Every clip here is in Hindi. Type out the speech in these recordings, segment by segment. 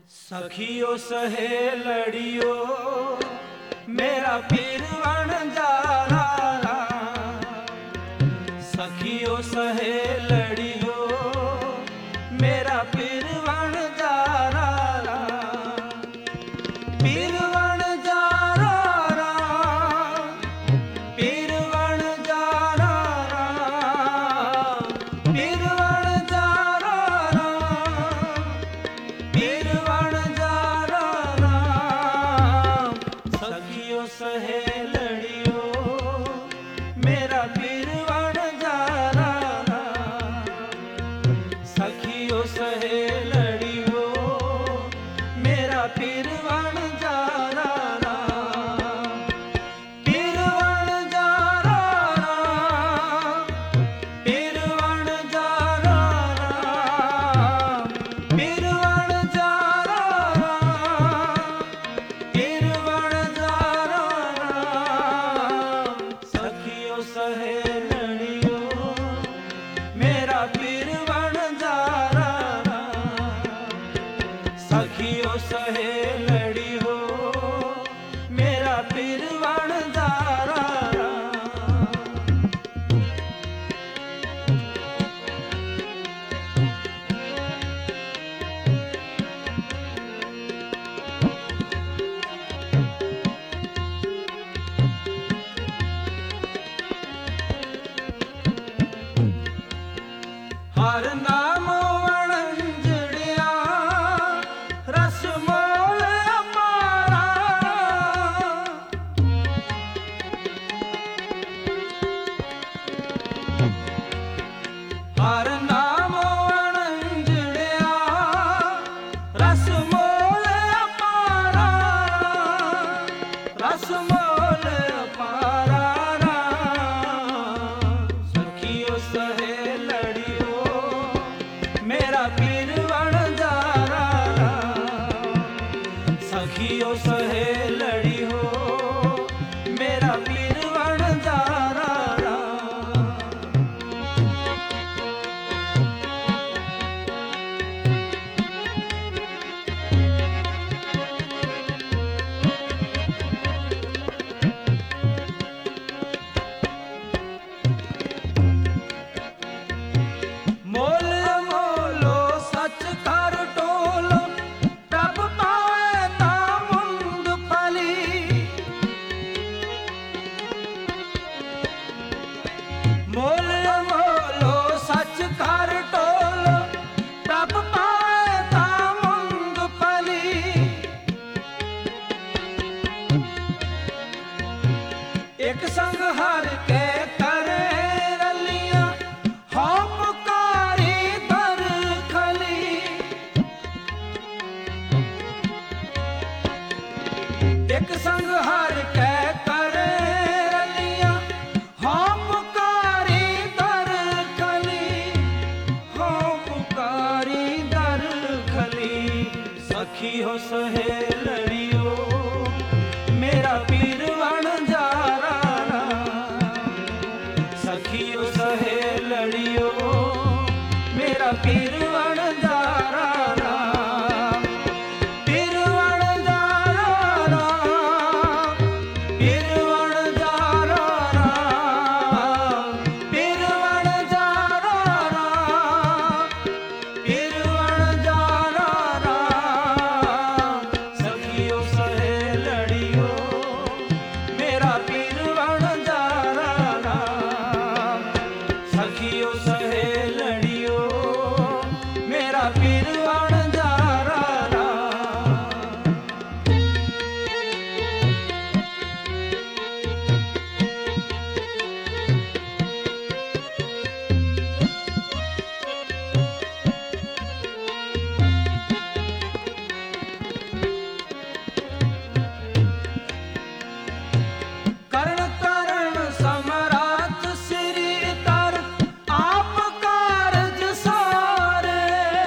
सखियो सहेलड़ियो मेरा पीर बन जा रहा। सखियो सहेलड़ियो मेरा पीर बन जा रहा। पीर बन जा रहा, पीर बन जा रहा, पीर बन जा रहा, पीर बन जा रहा। सखियो सहेलड़ियो मेरा पीर बन जा रहा। सखियो सहेलड़ियो मेरा पीर बन जा रहा। पीर बन जा रहा, पीर बन जा रहा, पीर बन जा रहा, पीर बन जा रहा। सखियो सहेलड़ियो मेरा पीर बन जा रहा। सखियो सहेलड़ियो मेरा पीर बन जा रहा। हर नाम वणंजड़िया रस मोल अपारा। हर नाम वणंजड़िया रस मोल अपारा, रस मोल अपारा। सखियो सहेलड़ियो मेरा पीर बन जा रहा। सखियो सहेलड़ियो मेरा पीर बन जा रहा। मोल मोलो सच कर टोलो प्रभ पाए ता मुंद फली। मोल मोलो सच कर टोलो प्रभ पाए ता मुंद फली। एक संग हर के करे रलियां हम पुकारी दर खली। एक संग हर के करे रलियां हम पुकारी दर खली, हम पुकारी दर खली। सखियो सहेलड़ियो मेरा पीर बन जा रहा। सखियो सहेलड़ियो मेरा पीर बन जा रहा। पीर बन जा रहा, पीर बन जा रहा, पीर बन जा रहा, पीर बन जा रहा। सखियो सहेलड़ियो मेरा पीर बन जा रहा। सखियो सहेलड़ियो मेरा पीर बन जा रहा। कर्ण कर्ण समरात श्री तर आप कारज सारे।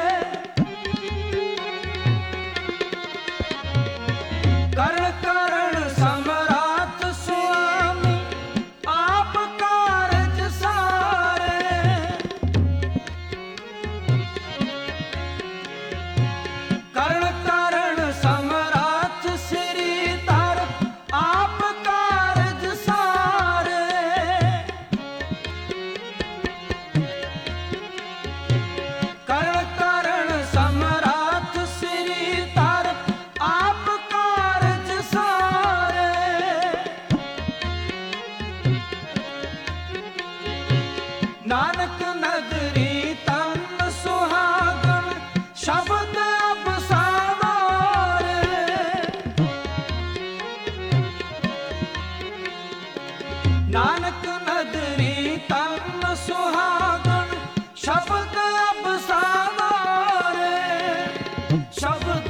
कर्ण कर्ण समरात स्वामी आप कारज सारे। कर्ण कर्ण ਸ਼ਬਦ ਅਬਸਾਰੇ ਨਾਨਕ ਨਦਰੀ ਤਨ ਸੁਹਾਗਣ ਸ਼ਬਦ ਅਬਸਾਰੇ ਸ਼ਬਦ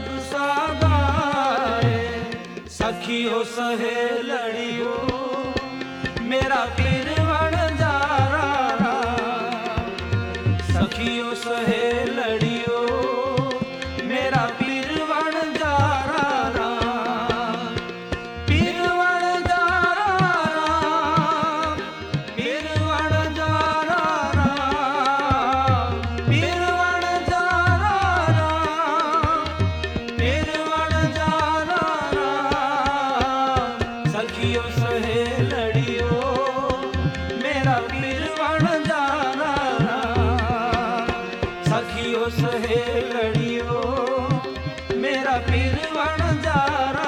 ਅਬਸਾਰੇ ਸਖੀਓ ਸਹੇਲੜਿਓ ਮੇਰਾ ਪੀਰ ਵਣਜਾਰਾ ਸਖੀਓ ਸਹੇਲੜਿਓ ਮੇਰਾ ਪੀਰ ਵਣਜਾਰਾ ਪੀਰ ਵਣਜਾਰਾ ਪੀਰ ਵਣਜਾਰਾ ਪੀਰ ਵਣਜਾਰਾ ਪੀਰ ਵਣਜਾਰਾ ਸਖੀਓ ਸਹੇਲੜਿਓ ਮੇਰਾ ਪੀਰ ਵਣਜਾਰਾ ਸਖੀਓ ਸਹੇਲੜਿਓ ਮੇਰਾ ਪੀਰ ਵਣਜਾਰਾ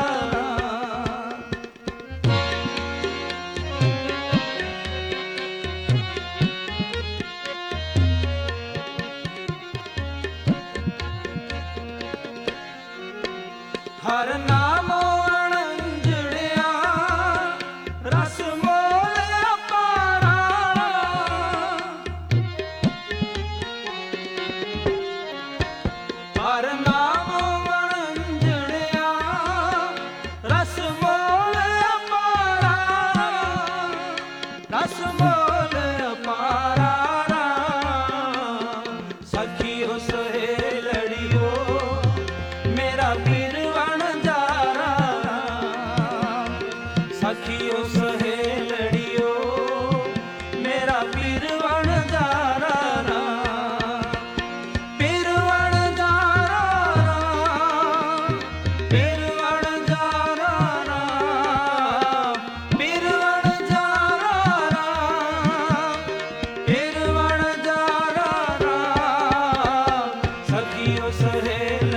ਹਰ ਨਾਮੋ ਅਣੰਜੜਿਆ ਰਸ ਮੋਲ ਅਪਾਰਾ ਹਰ ਨਾਮੋ ਅਣੰਜੜਿਆ ਰਸ ਮੋਲ ਅਪਾਰਾ ਰਸ ਮੋਲ ਅਪਾਰਾ ਸਖੀਓ ਸਹੇਲੜਿਓ ਮੇਰਾ ਪੀਰ ਵਣਜਾਰਾ ਸਖੀਓ ਸਹੇਲੜਿਓ ਮੇਰਾ ਪੀਰ ਵਣਜਾਰਾ ਪੀਰ ਵਣਜਾਰਾ ਪੀਰ ਵਣਜਾਰਾ ਪੀਰ ਵਣਜਾਰਾ ਪੀਰ ਵਣਜਾਰਾ ਸਖੀਓ ਸਹੇਲ